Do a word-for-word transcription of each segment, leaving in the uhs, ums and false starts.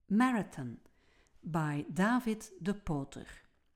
Marathon by David de Potter.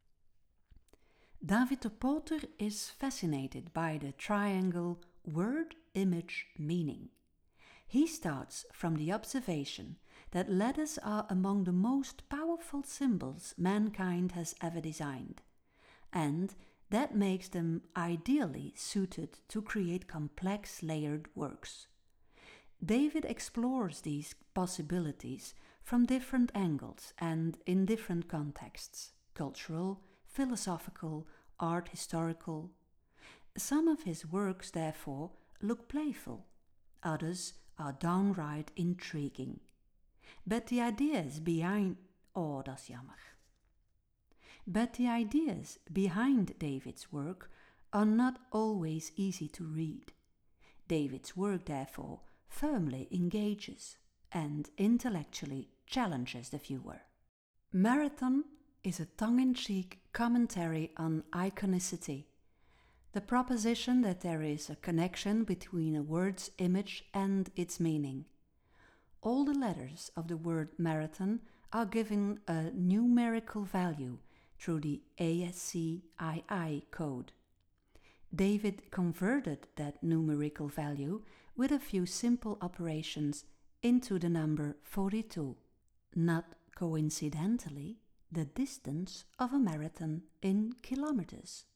David de Potter is fascinated by the triangle word, image, meaning. He starts from the observation that letters are among the most powerful symbols mankind has ever designed, and that makes them ideally suited to create complex layered works. David explores these possibilities from different angles and in different contexts: cultural, philosophical, art historical. Some of his works, therefore, look playful, others are downright intriguing. But the ideas behind... Oh, dat is jammer. But the ideas behind David's work are not always easy to read. David's work, therefore, firmly engages and intellectually challenges the viewer. Marathon is a tongue-in-cheek commentary on iconicity, the proposition that there is a connection between a word's image and its meaning. All the letters of the word marathon are given a numerical value through the A S C I I code. David converted that numerical value with a few simple operations into the number forty-two, not coincidentally the distance of a marathon in kilometers.